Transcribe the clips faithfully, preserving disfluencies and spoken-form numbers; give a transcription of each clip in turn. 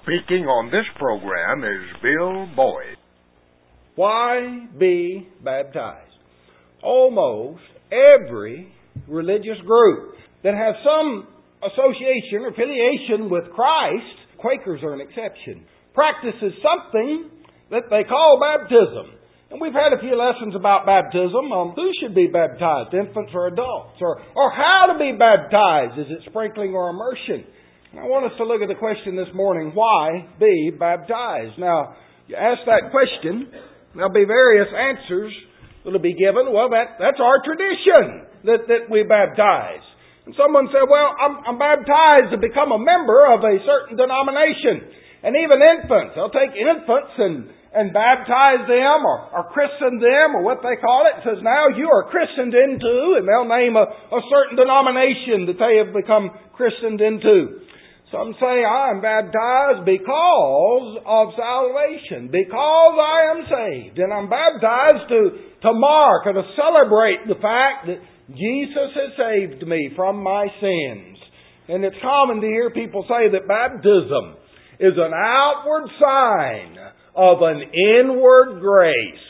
Speaking on this program is Bill Boyd. Why be baptized? Almost every religious group that has some association or affiliation with Christ, Quakers are an exception, practices something that they call baptism. And we've had a few lessons about baptism, on who should be baptized, infants or adults, or, or how to be baptized. Is it sprinkling or immersion? And I want us to look at the question this morning, why be baptized? Now, you ask that question, there'll be various answers that'll be given. Well, that, that's our tradition, that, that we baptize. And someone said, well, I'm, I'm baptized to become a member of a certain denomination. And even infants, they'll take infants and and baptize them or, or christen them or what they call it. It says, now you are christened into, and they'll name a, a certain denomination that they have become christened into. Some say, I am baptized because of salvation, because I am saved. And I'm baptized to, to mark or to celebrate the fact that Jesus has saved me from my sins. And it's common to hear people say that baptism is an outward sign of an inward grace.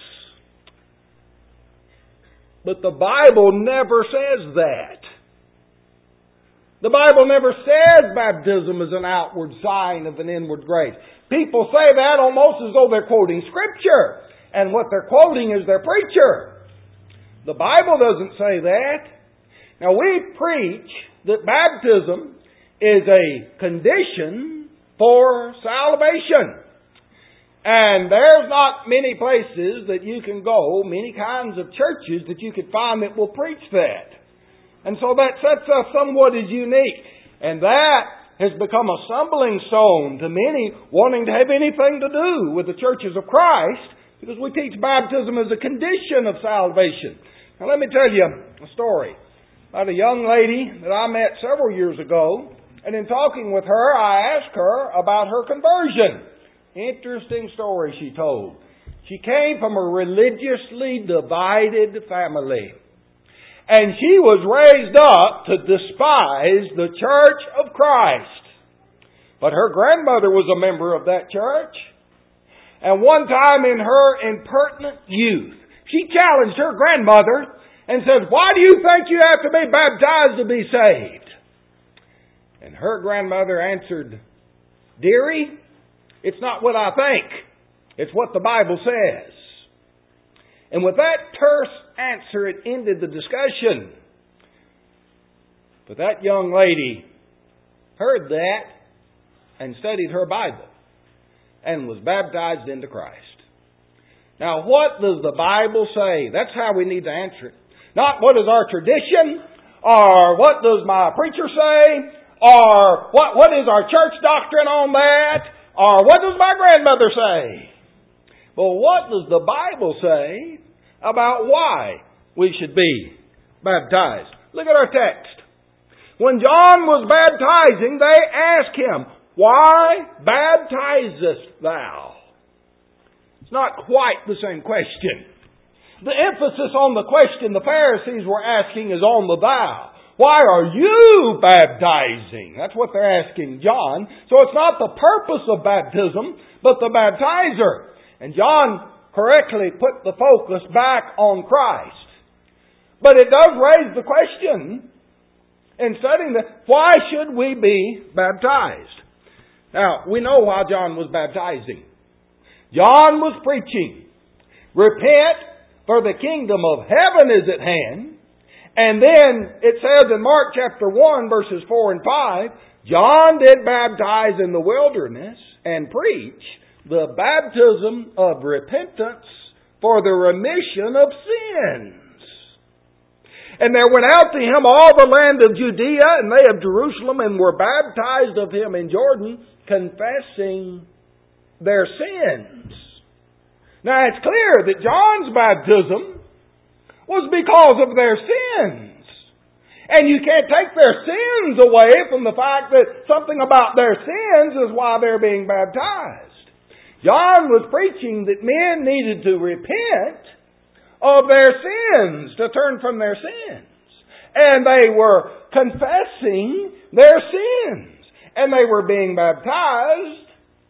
But the Bible never says that. The Bible never says baptism is an outward sign of an inward grace. People say that almost as though they're quoting Scripture, and what they're quoting is their preacher. The Bible doesn't say that. Now we preach that baptism is a condition for salvation. And there's not many places that you can go, many kinds of churches that you could find that will preach that. And so that sets us somewhat as unique. And that has become a stumbling stone to many wanting to have anything to do with the churches of Christ, because we teach baptism as a condition of salvation. Now let me tell you a story about a young lady that I met several years ago. And in talking with her, I asked her about her conversion. Interesting story she told. She came from a religiously divided family. And she was raised up to despise the Church of Christ. But her grandmother was a member of that church. And one time in her impertinent youth, she challenged her grandmother and said, why do you think you have to be baptized to be saved? And her grandmother answered, dearie, it's not what I think. It's what the Bible says. And with that terse answer, it ended the discussion. But that young lady heard that and studied her Bible and was baptized into Christ. Now, what does the Bible say? That's how we need to answer it. Not what is our tradition, or what does my preacher say, or what, what is our church doctrine on that, or what does my grandmother say? But what does the Bible say about why we should be baptized? Look at our text. When John was baptizing, they asked him, why baptizest thou? It's not quite the same question. The emphasis on the question the Pharisees were asking is on the thou. Why are you baptizing? That's what they're asking John. So it's not the purpose of baptism, but the baptizer. And John correctly put the focus back on Christ. But it does raise the question in studying that, why should we be baptized? Now, we know why John was baptizing. John was preaching, repent, for the kingdom of heaven is at hand. And then it says in Mark chapter one, verses four and five, John did baptize in the wilderness and preach the baptism of repentance for the remission of sins. And there went out to him all the land of Judea and they of Jerusalem, and were baptized of him in Jordan, confessing their sins. Now it's clear that John's baptism was because of their sins. And you can't take their sins away from the fact that something about their sins is why they're being baptized. John was preaching that men needed to repent of their sins, to turn from their sins. And they were confessing their sins. And they were being baptized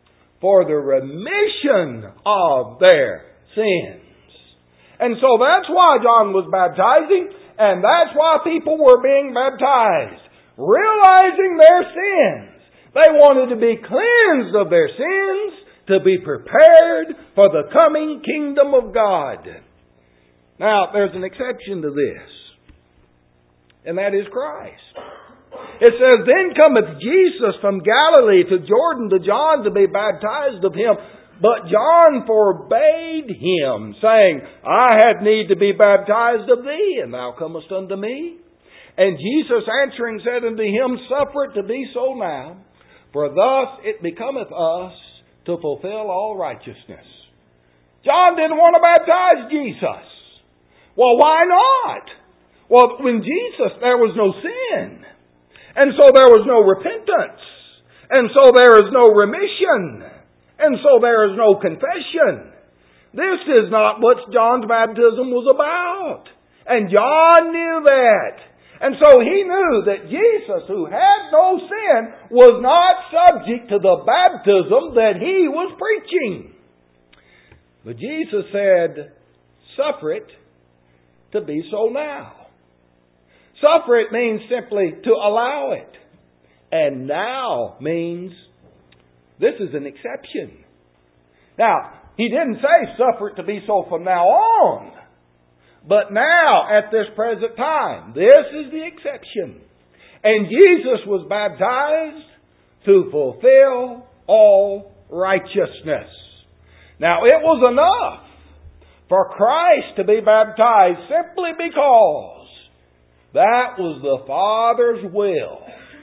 for the remission of their sins. And so that's why John was baptizing, and that's why people were being baptized. Realizing their sins. They wanted to be cleansed of their sins to be prepared for the coming kingdom of God. Now, there's an exception to this, and that is Christ. It says, Then cometh Jesus from Galilee to Jordan to John to be baptized of him. But John forbade him, saying, I had need to be baptized of thee, and thou comest unto me. And Jesus answering said unto him, Suffer it to be so now, for thus it becometh us to fulfill all righteousness. John didn't want to baptize Jesus. Well, why not? Well, when Jesus, there was no sin. And so there was no repentance. And so there is no remission. And so there is no confession. This is not what John's baptism was about. And John knew that. And so he knew that Jesus, who had no sin, was not subject to the baptism that he was preaching. But Jesus said, Suffer it to be so now. Suffer it means simply to allow it. And now means this is an exception. Now, he didn't say suffer it to be so from now on. But now, at this present time, this is the exception. And Jesus was baptized to fulfill all righteousness. Now, it was enough for Christ to be baptized simply because that was the Father's will.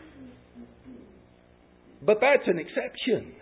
But that's an exception.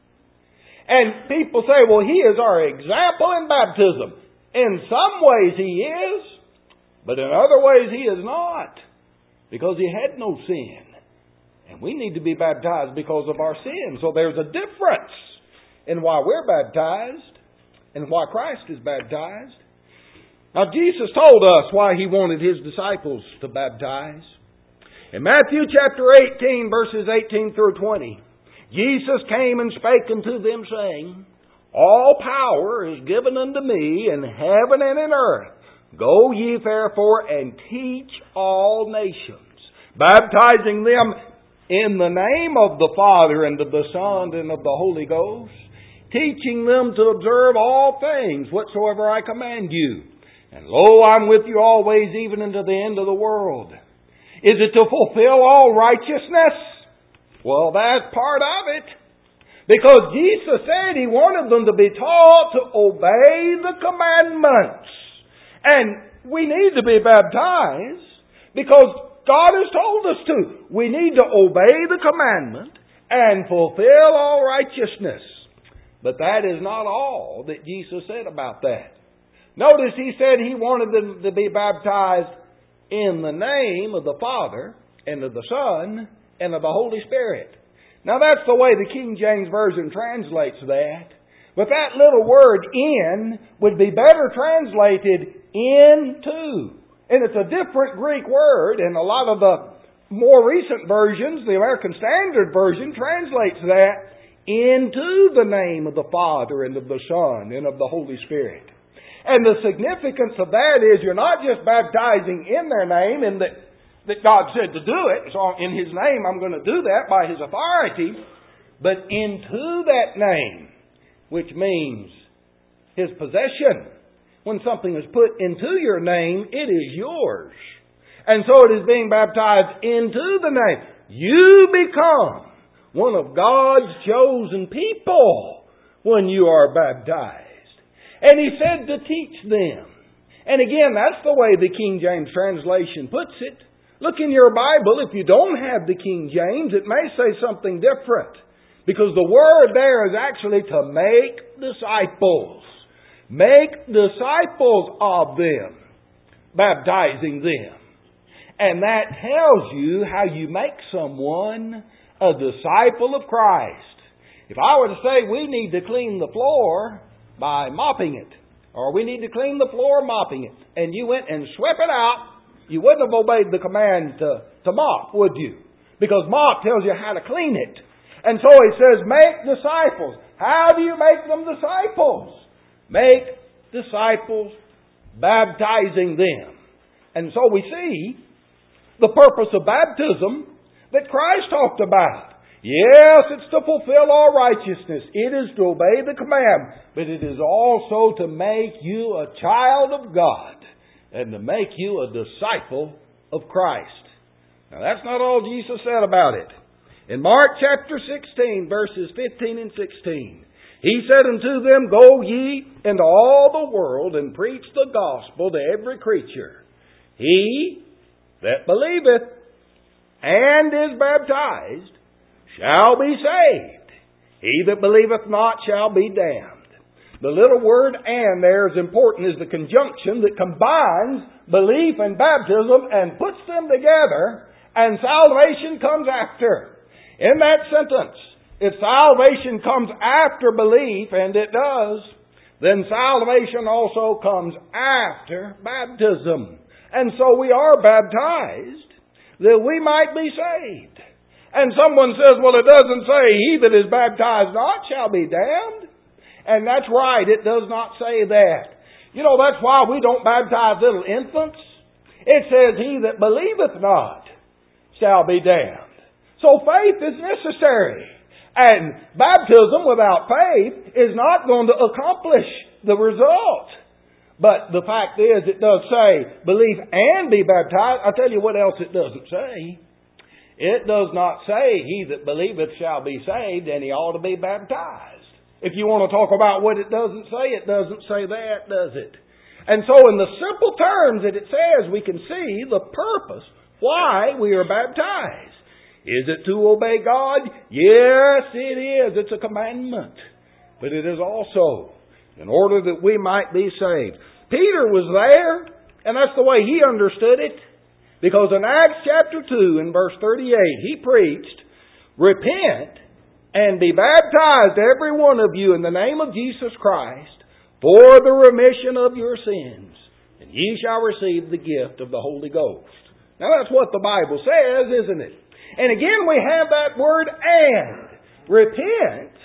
And people say, well, He is our example in baptism. In some ways He is, but in other ways He is not. Because He had no sin. And we need to be baptized because of our sin. So there's a difference in why we're baptized and why Christ is baptized. Now Jesus told us why He wanted His disciples to baptize. In Matthew chapter eighteen, verses eighteen through twenty, Jesus came and spake unto them, saying, All power is given unto me in heaven and in earth. Go ye therefore and teach all nations, baptizing them in the name of the Father and of the Son and of the Holy Ghost, teaching them to observe all things whatsoever I command you. And lo, I'm with you always, even unto the end of the world. Is it to fulfill all righteousness? Well, that's part of it. Because Jesus said He wanted them to be taught to obey the commandments. And we need to be baptized because God has told us to. We need to obey the commandment and fulfill all righteousness. But that is not all that Jesus said about that. Notice He said He wanted them to be baptized in the name of the Father and of the Son and of the Holy Spirit. Now that's the way the King James Version translates that. But that little word in would be better translated into. And it's a different Greek word, and a lot of the more recent versions, the American Standard Version, translates that into the name of the Father and of the Son and of the Holy Spirit. And the significance of that is you're not just baptizing in their name, in that, that God said to do it. So in His name I'm going to do that by His authority. But into that name, which means His possession. When something is put into your name, it is yours. And so it is being baptized into the name. You become one of God's chosen people when you are baptized. And He said to teach them. And again, that's the way the King James translation puts it. Look in your Bible. If you don't have the King James, it may say something different. Because the word there is actually to make disciples. Make disciples of them. Baptizing them. And that tells you how you make someone a disciple of Christ. If I were to say we need to clean the floor by mopping it, or we need to clean the floor mopping it, and you went and swept it out, you wouldn't have obeyed the command to, to mop, would you? Because mop tells you how to clean it. And so He says, make disciples. How do you make them disciples? Make disciples, baptizing them. And so we see the purpose of baptism that Christ talked about. Yes, it's to fulfill all righteousness. It is to obey the command. But it is also to make you a child of God and to make you a disciple of Christ. Now that's not all Jesus said about it. In Mark chapter sixteen, verses fifteen and sixteen, He said unto them, Go ye into all the world and preach the gospel to every creature. He that believeth and is baptized shall be saved. He that believeth not shall be damned. The little word and there is important, is the conjunction that combines belief and baptism and puts them together, and salvation comes after. In that sentence, if salvation comes after belief, and it does, then salvation also comes after baptism. And so we are baptized that we might be saved. And someone says, well, it doesn't say, he that is baptized not shall be damned. And that's right, it does not say that. You know, that's why we don't baptize little infants. It says, he that believeth not shall be damned. So faith is necessary. And baptism without faith is not going to accomplish the result. But the fact is, it does say, believe and be baptized. I'll tell you what else it doesn't say. It does not say, he that believeth shall be saved, and he ought to be baptized. If you want to talk about what it doesn't say, it doesn't say that, does it? And so in the simple terms that it says, we can see the purpose why we are baptized. Is it to obey God? Yes, it is. It's a commandment. But it is also in order that we might be saved. Peter was there, and that's the way he understood it. Because in Acts chapter two, in verse thirty-eight, he preached, Repent and be baptized, every one of you, in the name of Jesus Christ, for the remission of your sins, and ye shall receive the gift of the Holy Ghost. Now that's what the Bible says, isn't it? And again we have that word and. Repent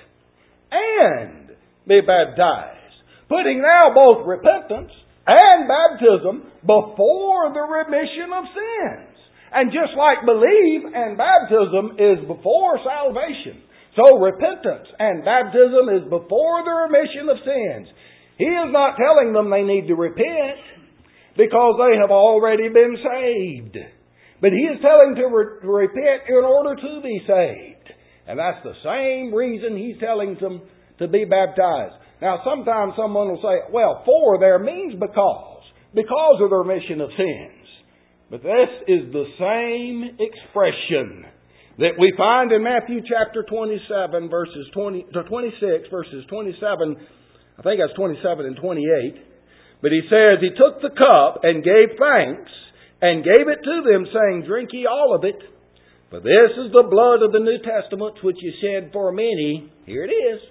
and be baptized. Putting now both repentance and baptism before the remission of sins. And just like belief and baptism is before salvation, so repentance and baptism is before the remission of sins. He is not telling them they need to repent because they have already been saved. But He is telling them to, re- to repent in order to be saved. And that's the same reason He's telling them to be baptized. Now sometimes someone will say, well, for there means because. Because of the remission of sins. But this is the same expression that we find in Matthew chapter twenty-seven, verses twenty to twenty-six, verses twenty-seven, I think that's twenty-seven and twenty-eight. But He says, He took the cup and gave thanks, and gave it to them, saying, Drink ye all of it, for this is the blood of the New Testament, which is shed for many. Here it is.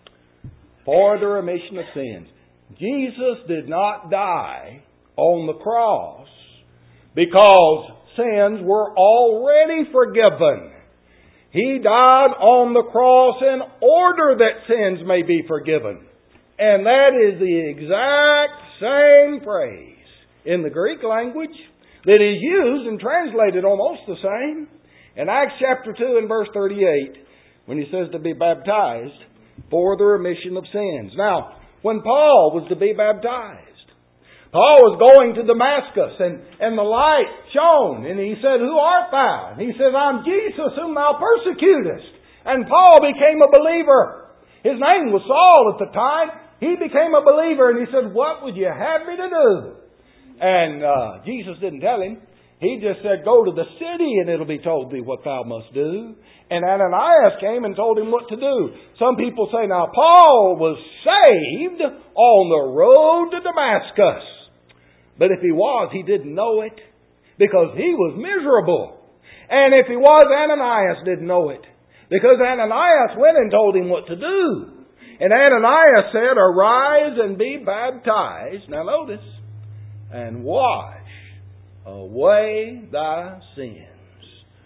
For the remission of sins. Jesus did not die on the cross because sins were already forgiven. He died on the cross in order that sins may be forgiven. And that is the exact same phrase in the Greek language that is used and translated almost the same in Acts chapter two and verse thirty-eight when he says to be baptized for the remission of sins. Now, when Paul was to be baptized, Paul was going to Damascus and, and the light shone and he said, Who art thou? And he said, I'm Jesus whom thou persecutest. And Paul became a believer. His name was Saul at the time. He became a believer and he said, What would you have me to do? And uh, Jesus didn't tell him. He just said, Go to the city and it'll be told thee what thou must do. And Ananias came and told him what to do. Some people say, now Paul was saved on the road to Damascus. But if he was, he didn't know it because he was miserable. And if he was, Ananias didn't know it because Ananias went and told him what to do. And Ananias said, Arise and be baptized. Now notice. And wash away thy sins.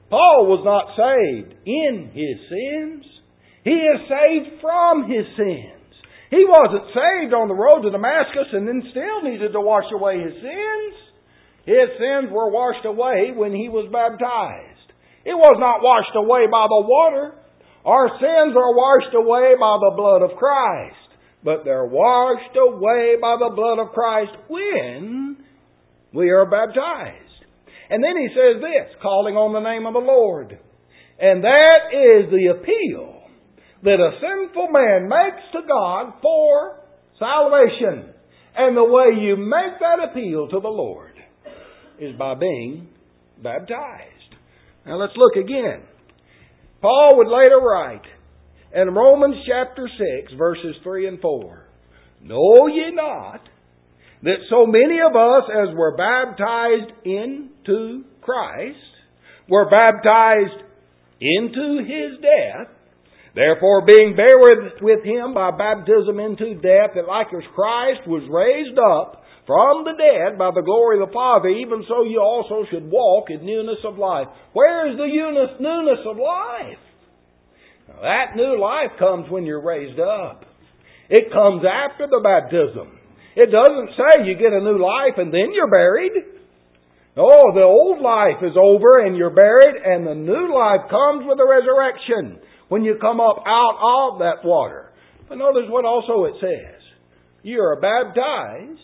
Paul was not saved in his sins. He is saved from his sins. He wasn't saved on the road to Damascus and then still needed to wash away his sins. His sins were washed away when he was baptized. It was not washed away by the water. Our sins are washed away by the blood of Christ. But they're washed away by the blood of Christ when we are baptized. And then he says this, calling on the name of the Lord. And that is the appeal that a sinful man makes to God for salvation. And the way you make that appeal to the Lord is by being baptized. Now let's look again. Paul would later write in Romans chapter six, verses three and four, Know ye not that so many of us as were baptized into Christ were baptized into His death? Therefore, being buried with Him by baptism into death, that like as Christ was raised up from the dead by the glory of the Father, even so you also should walk in newness of life. Where is the newness of life? Now, that new life comes when you're raised up. It comes after the baptism. It doesn't say you get a new life and then you're buried. No, the old life is over and you're buried, and the new life comes with the resurrection when you come up out of that water. But notice what also it says. You are baptized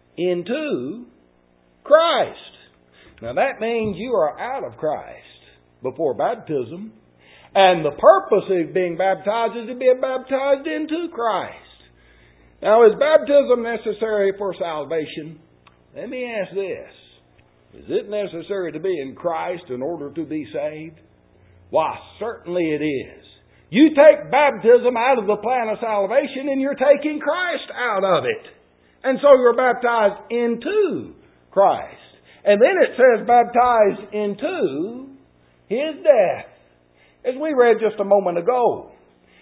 into Christ. Now that means you are out of Christ before baptism. And the purpose of being baptized is to be baptized into Christ. Now, is baptism necessary for salvation? Let me ask this. Is it necessary to be in Christ in order to be saved? Why, certainly it is. You take baptism out of the plan of salvation and you're taking Christ out of it. And so you're baptized into Christ. And then it says baptized into His death. As we read just a moment ago,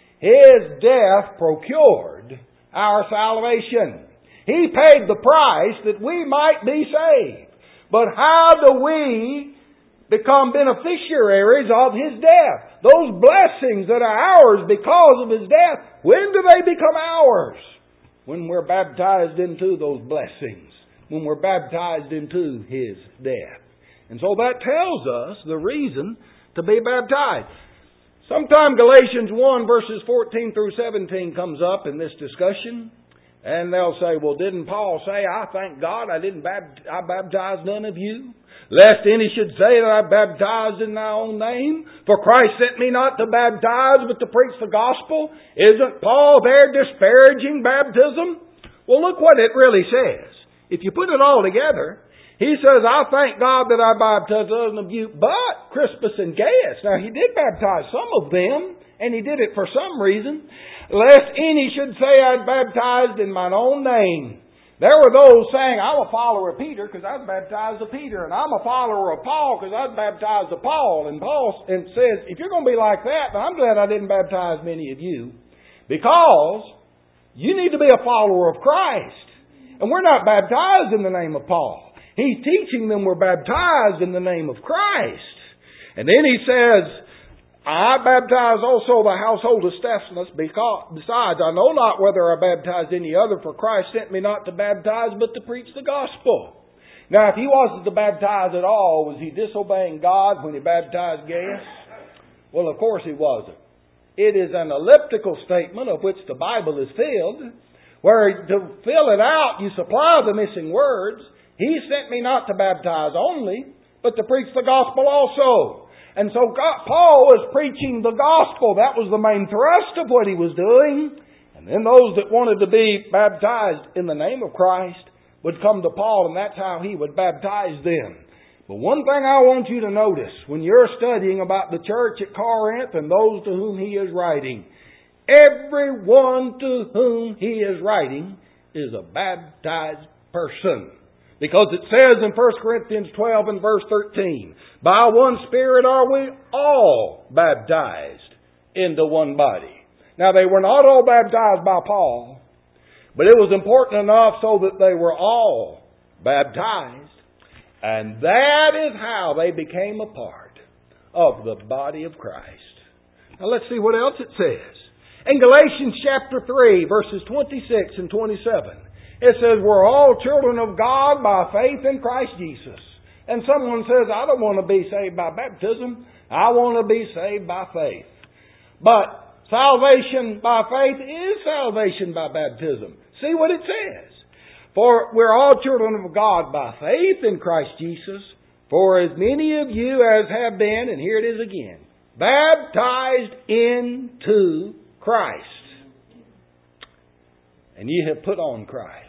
His death procured our salvation. He paid the price that we might be saved. But how do we become beneficiaries of His death? Those blessings that are ours because of His death, when do they become ours? When we're baptized into those blessings. When we're baptized into His death. And so that tells us the reason to be baptized. Sometime Galatians one verses fourteen through seventeen comes up in this discussion. And they'll say, well, didn't Paul say, I thank God I didn't bapt- I baptize none of you? Lest any should say that I baptized in thy own name. For Christ sent me not to baptize, but to preach the gospel. Isn't Paul there disparaging baptism? Well, look what it really says. If you put it all together, he says, I thank God that I baptized none of you, but Crispus and Gaius. Now, he did baptize some of them, and he did it for some reason. Lest any should say I'd baptized in mine own name. There were those saying, I'm a follower of Peter because I was baptized of Peter, and I'm a follower of Paul because I was baptized of Paul. And Paul and says, if you're going to be like that, then I'm glad I didn't baptize many of you, because you need to be a follower of Christ. And we're not baptized in the name of Paul. He's teaching them we're baptized in the name of Christ. And then he says, I baptize also the household of Stephanus, because, besides, I know not whether I baptized any other, for Christ sent me not to baptize, but to preach the gospel. Now, if he wasn't to baptize at all, was he disobeying God when he baptized Gaius? Well, of course he wasn't. It is an elliptical statement of which the Bible is filled, where to fill it out, you supply the missing words. He sent me not to baptize only, but to preach the gospel also. And so God, Paul was preaching the gospel. That was the main thrust of what he was doing. And then those that wanted to be baptized in the name of Christ would come to Paul, and that's how he would baptize them. But one thing I want you to notice when you're studying about the church at Corinth and those to whom he is writing, everyone to whom he is writing is a baptized person. Because it says in First Corinthians twelve and verse thirteen, by one Spirit are we all baptized into one body. Now they were not all baptized by Paul, but it was important enough so that they were all baptized. And that is how they became a part of the body of Christ. Now let's see what else it says. In Galatians chapter three, verses twenty-six and twenty-seven, it says, we're all children of God by faith in Christ Jesus. And someone says, I don't want to be saved by baptism. I want to be saved by faith. But salvation by faith is salvation by baptism. See what it says. For we're all children of God by faith in Christ Jesus. For as many of you as have been, and here it is again, baptized into Christ. And ye have put on Christ.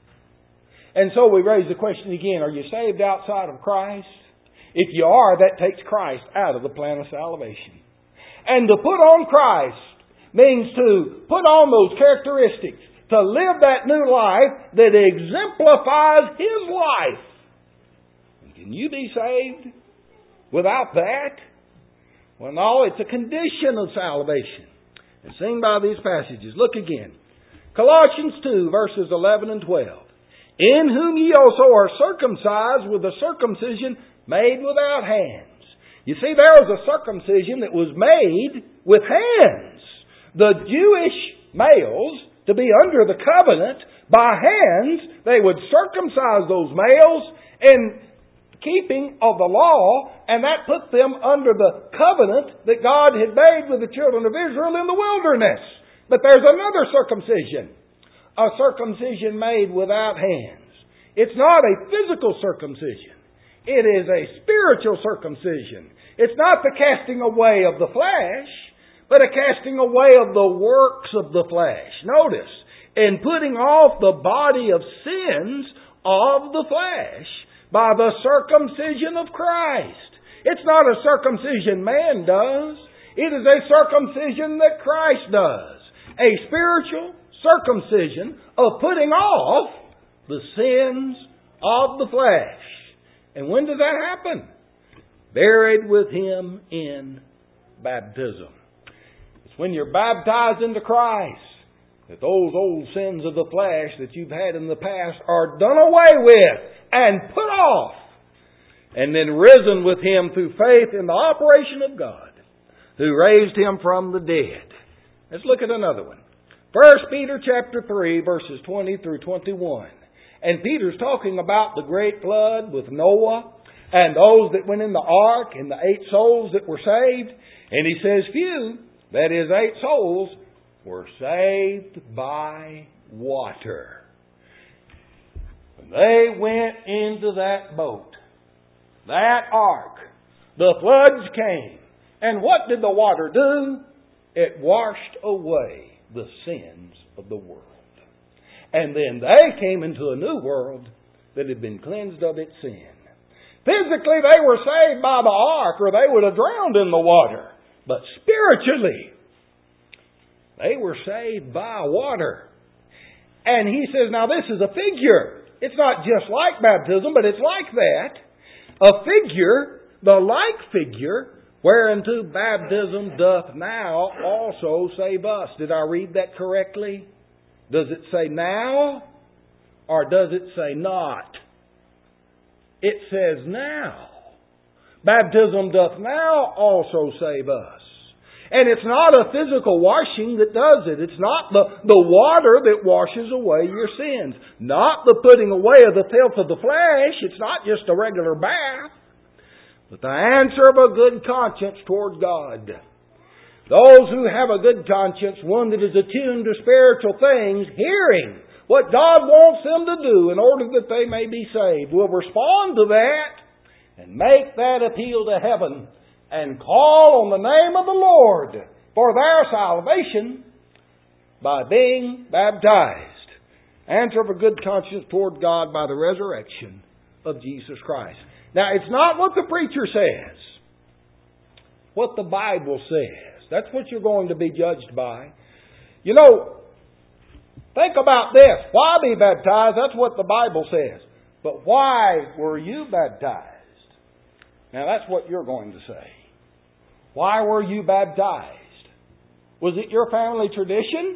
And so we raise the question again, are you saved outside of Christ? If you are, that takes Christ out of the plan of salvation. And to put on Christ means to put on those characteristics, to live that new life that exemplifies His life. And can you be saved without that? Well, no, it's a condition of salvation. And seen by these passages. Look again. Colossians two, verses eleven and twelve. In whom ye also are circumcised with a circumcision made without hands. You see, there was a circumcision that was made with hands. The Jewish males, to be under the covenant, by hands, they would circumcise those males in keeping of the law, and that put them under the covenant that God had made with the children of Israel in the wilderness. But there's another circumcision. A circumcision made without hands. It's not a physical circumcision. It is a spiritual circumcision. It's not the casting away of the flesh, but a casting away of the works of the flesh. Notice, in putting off the body of sins of the flesh by the circumcision of Christ. It's not a circumcision man does. It is a circumcision that Christ does. A spiritual circumcision of putting off the sins of the flesh. And when does that happen? Buried with Him in baptism. It's when you're baptized into Christ that those old sins of the flesh that you've had in the past are done away with and put off. And then risen with Him through faith in the operation of God, who raised Him from the dead. Let's look at another one. First Peter chapter three, verses twenty through twenty-one. And Peter's talking about the great flood with Noah and those that went in the ark and the eight souls that were saved. And he says few, that is eight souls, were saved by water. When they went into that boat, that ark, the floods came. And what did the water do? It washed away the sins of the world. And then they came into a new world that had been cleansed of its sin. Physically, they were saved by the ark, or they would have drowned in the water. But spiritually, they were saved by water. And he says, now this is a figure. It's not just like baptism, but it's like that. A figure, the like figure, whereunto baptism doth now also save us. Did I read that correctly? Does it say now? Or does it say not? It says now. Baptism doth now also save us. And it's not a physical washing that does it. It's not the, the water that washes away your sins. Not the putting away of the filth of the flesh. It's not just a regular bath. But the answer of a good conscience toward God. Those who have a good conscience, one that is attuned to spiritual things, hearing what God wants them to do in order that they may be saved, will respond to that and make that appeal to heaven and call on the name of the Lord for their salvation by being baptized. Answer of a good conscience toward God by the resurrection of Jesus Christ. Now, it's not what the preacher says. What the Bible says. That's what you're going to be judged by. You know, think about this. Why be baptized? That's what the Bible says. But why were you baptized? Now, that's what you're going to say. Why were you baptized? Was it your family tradition?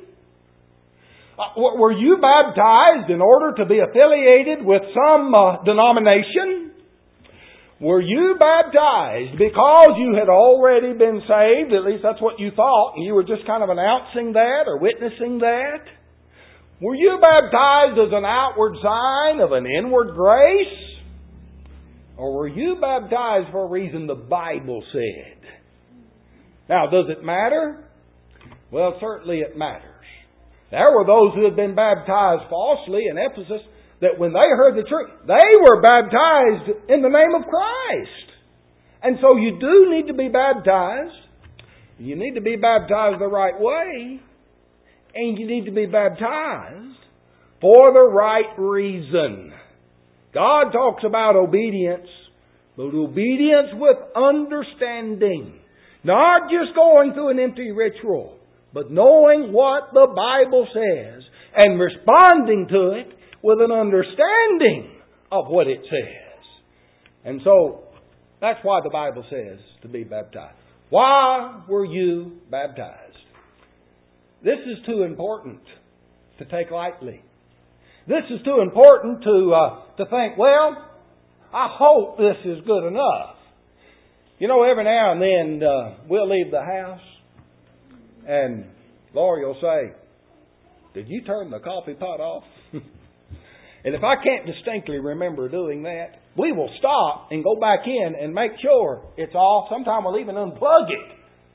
Uh, were you baptized in order to be affiliated with some uh, denomination? Were you baptized because you had already been saved? At least that's what you thought, and you were just kind of announcing that or witnessing that. Were you baptized as an outward sign of an inward grace? Or were you baptized for a reason the Bible said? Now, does it matter? Well, certainly it matters. There were those who had been baptized falsely in Ephesus, that when they heard the truth, they were baptized in the name of Christ. And so you do need to be baptized. You need to be baptized the right way. And you need to be baptized for the right reason. God talks about obedience, but obedience with understanding. Not just going through an empty ritual, but knowing what the Bible says and responding to it with an understanding of what it says. And so, that's why the Bible says to be baptized. Why were you baptized? This is too important to take lightly. This is too important to uh, to think, well, I hope this is good enough. You know, every now and then uh, we'll leave the house and Lori will say, "Did you turn the coffee pot off?" And if I can't distinctly remember doing that, we will stop and go back in and make sure it's off. Sometimes we'll even unplug it.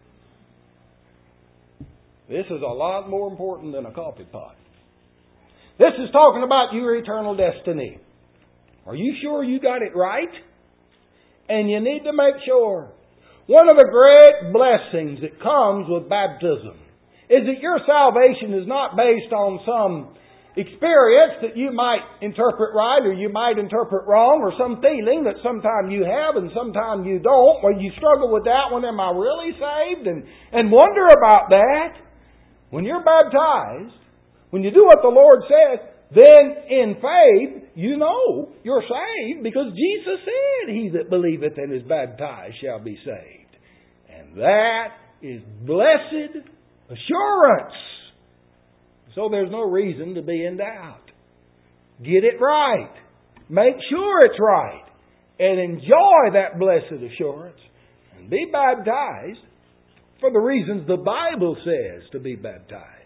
This is a lot more important than a coffee pot. This is talking about your eternal destiny. Are you sure you got it right? And you need to make sure. One of the great blessings that comes with baptism is that your salvation is not based on some experience that you might interpret right or you might interpret wrong, or some feeling that sometimes you have and sometimes you don't, where you struggle with that one, am I really saved? And, and wonder about that. When you're baptized, when you do what the Lord says, then in faith, you know you're saved, because Jesus said, "He that believeth and is baptized shall be saved." And that is blessed assurance. So there's no reason to be in doubt. Get it right. Make sure it's right. And enjoy that blessed assurance. And be baptized for the reasons the Bible says to be baptized.